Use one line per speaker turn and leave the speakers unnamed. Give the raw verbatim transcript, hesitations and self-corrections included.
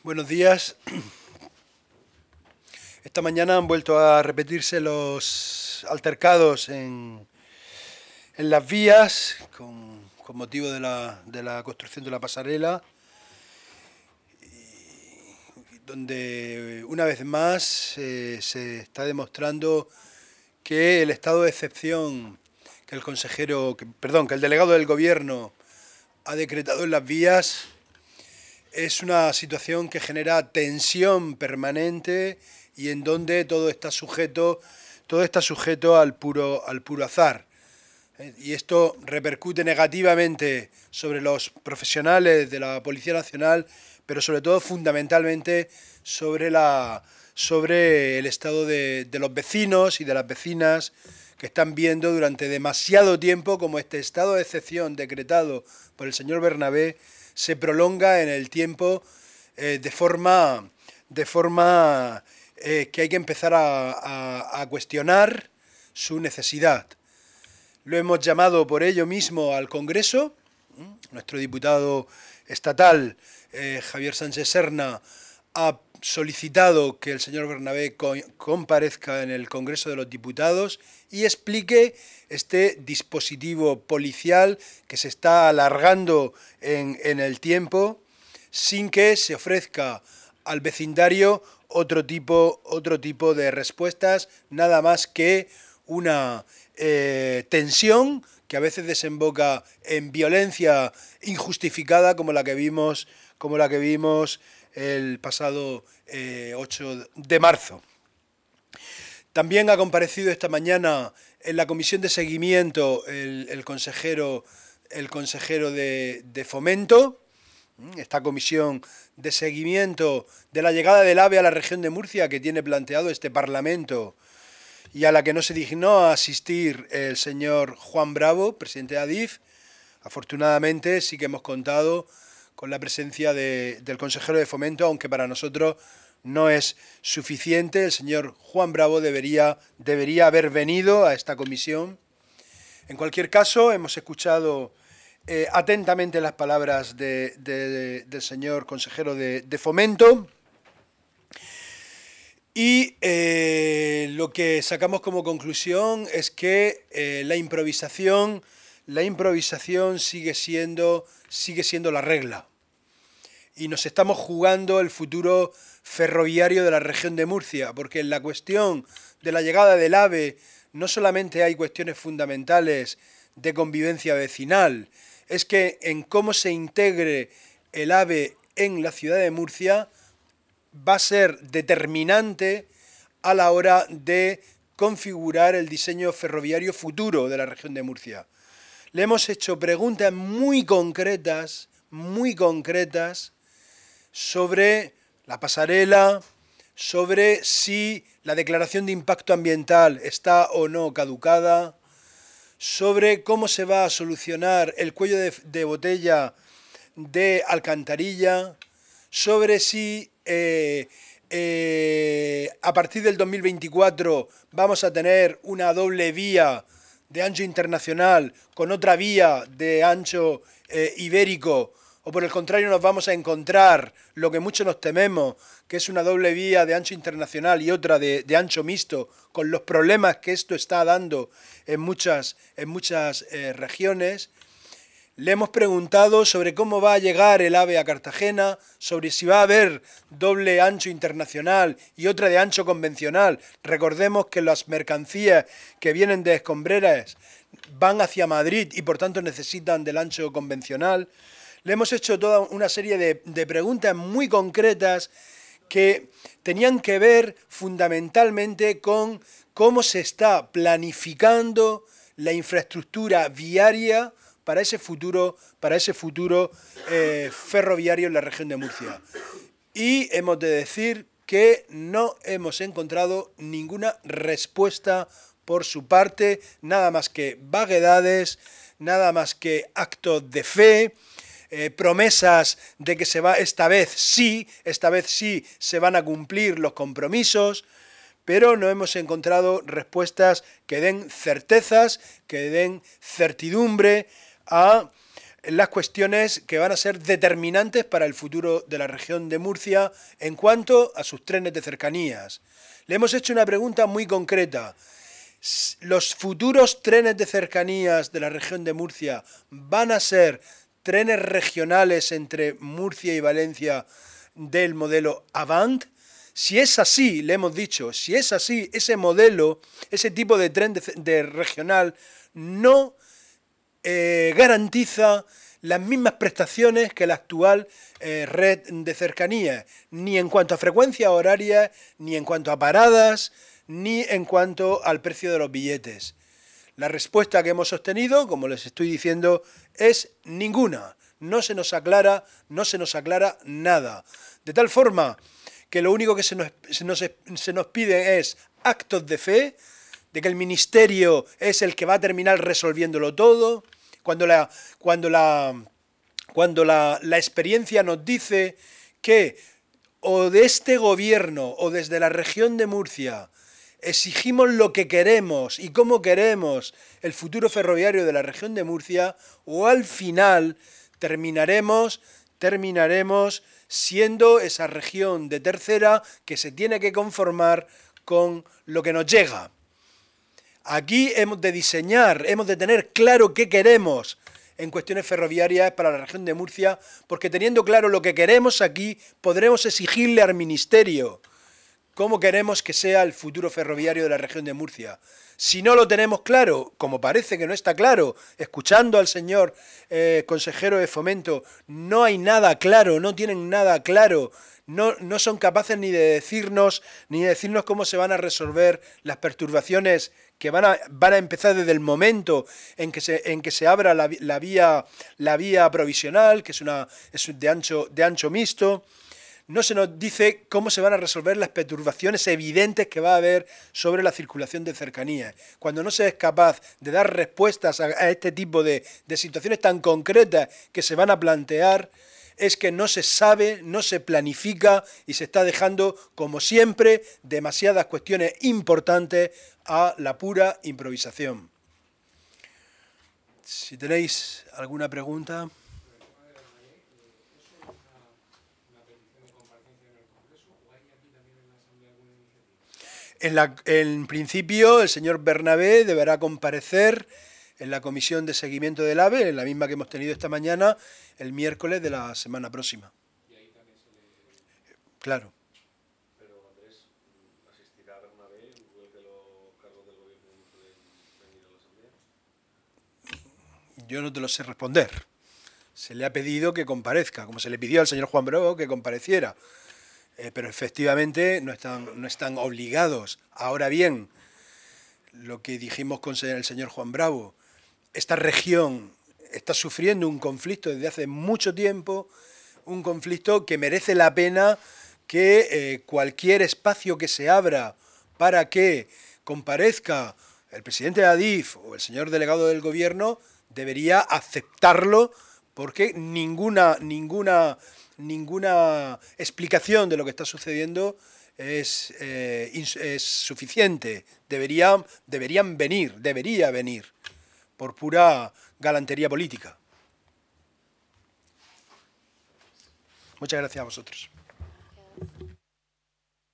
Buenos días. Esta mañana han vuelto a repetirse los altercados en, en las vías con, con motivo de la, de la construcción de la pasarela, y, donde una vez más eh, se está demostrando que el estado de excepción que el consejero, que, perdón, que el delegado del gobierno ha decretado en las vías es una situación que genera tensión permanente y en donde todo está sujeto, todo está sujeto al puro, al puro azar. Y esto repercute negativamente sobre los profesionales de la Policía Nacional, pero sobre todo fundamentalmente sobre, la, sobre el estado de, de los vecinos y de las vecinas que están viendo durante demasiado tiempo como este estado de excepción decretado por el señor Bernabé se prolonga en el tiempo eh, de forma, de forma eh, que hay que empezar a, a, a cuestionar su necesidad. Lo hemos llamado por ello mismo al Congreso. Nuestro diputado estatal, eh, Javier Sánchez Serna, ha solicitado que el señor Bernabé comparezca en el Congreso de los Diputados y explique este dispositivo policial que se está alargando en, en el tiempo sin que se ofrezca al vecindario otro tipo, otro tipo de respuestas, nada más que una eh, tensión que a veces desemboca en violencia injustificada como la que vimos, como la que vimos el pasado eh, ocho de marzo. También ha comparecido esta mañana en la comisión de seguimiento el, el consejero, el consejero de, de Fomento, esta comisión de seguimiento de la llegada del AVE a la región de Murcia que tiene planteado este Parlamento y a la que no se dignó a asistir el señor Juan Bravo, presidente de Adif. Afortunadamente sí que hemos contado con la presencia de, del consejero de Fomento, aunque para nosotros no es suficiente. El señor Juan Bravo debería, debería haber venido a esta comisión. En cualquier caso, hemos escuchado eh, atentamente las palabras de, de, de, del señor consejero de, de Fomento y eh, lo que sacamos como conclusión es que eh, la improvisación, la improvisación sigue siendo, sigue siendo la regla. Y nos estamos jugando el futuro ferroviario de la región de Murcia, porque en la cuestión de la llegada del AVE no solamente hay cuestiones fundamentales de convivencia vecinal, es que en cómo se integre el AVE en la ciudad de Murcia va a ser determinante a la hora de configurar el diseño ferroviario futuro de la región de Murcia. Le hemos hecho preguntas muy concretas, muy concretas, sobre la pasarela, sobre si la declaración de impacto ambiental está o no caducada, sobre cómo se va a solucionar el cuello de, de botella de Alcantarilla, sobre si eh, eh, a partir del dos mil veinticuatro vamos a tener una doble vía de ancho internacional con otra vía de ancho eh, ibérico, o por el contrario nos vamos a encontrar lo que muchos nos tememos, que es una doble vía de ancho internacional y otra de, de ancho mixto, con los problemas que esto está dando en muchas, en muchas eh, regiones. Le hemos preguntado sobre cómo va a llegar el AVE a Cartagena, sobre si va a haber doble ancho internacional y otra de ancho convencional. Recordemos que las mercancías que vienen de Escombreras van hacia Madrid y por tanto necesitan del ancho convencional. Le hemos hecho toda una serie de, de preguntas muy concretas que tenían que ver fundamentalmente con cómo se está planificando la infraestructura viaria para ese futuro, para ese futuro eh, ferroviario en la región de Murcia. Y hemos de decir que no hemos encontrado ninguna respuesta por su parte, nada más que vaguedades, nada más que actos de fe, Eh, promesas de que se va esta vez sí, esta vez sí se van a cumplir los compromisos, pero no hemos encontrado respuestas que den certezas, que den certidumbre a las cuestiones que van a ser determinantes para el futuro de la región de Murcia en cuanto a sus trenes de cercanías. Le hemos hecho una pregunta muy concreta. ¿Los futuros trenes de cercanías de la región de Murcia van a ser trenes regionales entre Murcia y Valencia del modelo Avant? Si es así, le hemos dicho, si es así, ese modelo, ese tipo de tren de, de regional no eh, garantiza las mismas prestaciones que la actual eh, red de cercanías, ni en cuanto a frecuencia horaria, ni en cuanto a paradas, ni en cuanto al precio de los billetes. La respuesta que hemos obtenido, como les estoy diciendo, es ninguna. No se nos aclara, no se nos aclara nada. De tal forma que lo único que se nos, se nos, se nos pide es actos de fe, de que el Ministerio es el que va a terminar resolviéndolo todo, cuando la, cuando la, cuando la, la experiencia nos dice que o de este gobierno o desde la región de Murcia exigimos lo que queremos y cómo queremos el futuro ferroviario de la región de Murcia, o al final terminaremos, terminaremos siendo esa región de tercera que se tiene que conformar con lo que nos llega. Aquí hemos de diseñar, hemos de tener claro qué queremos en cuestiones ferroviarias para la región de Murcia, porque teniendo claro lo que queremos aquí, podremos exigirle al Ministerio cómo queremos que sea el futuro ferroviario de la región de Murcia. Si no lo tenemos claro, como parece que no está claro, escuchando al señor eh, consejero de Fomento, no hay nada claro, no tienen nada claro, no, no son capaces ni de decirnos, ni de decirnos cómo se van a resolver las perturbaciones que van a, van a empezar desde el momento en que se, en que se abra la, la, vía, la vía provisional, que es, una, es de, ancho, de ancho mixto. No se nos dice cómo se van a resolver las perturbaciones evidentes que va a haber sobre la circulación de cercanías. Cuando no se es capaz de dar respuestas a, a este tipo de, de situaciones tan concretas que se van a plantear, es que no se sabe, no se planifica y se está dejando, como siempre, demasiadas cuestiones importantes a la pura improvisación. Si tenéis alguna pregunta... En, la, en principio, el señor Bernabé deberá comparecer en la comisión de seguimiento del AVE, en la misma que hemos tenido esta mañana, el miércoles de la semana próxima. ¿Y ahí también se le...? Claro. Pero, Andrés, ¿asistirá Bernabé, igual que los cargos del gobierno, no pueden venir a la asamblea? Yo no te lo sé responder. Se le ha pedido que comparezca, como se le pidió al señor Juan Bravo que compareciera. Eh, pero efectivamente no están, no están obligados. Ahora bien, lo que dijimos con el señor Juan Bravo, esta región está sufriendo un conflicto desde hace mucho tiempo, un conflicto que merece la pena que eh, cualquier espacio que se abra para que comparezca el presidente de Adif o el señor delegado del gobierno debería aceptarlo, porque ninguna... ninguna ninguna explicación de lo que está sucediendo es, eh, es suficiente. Deberían, deberían venir, debería venir, por pura galantería política. Muchas gracias a vosotros.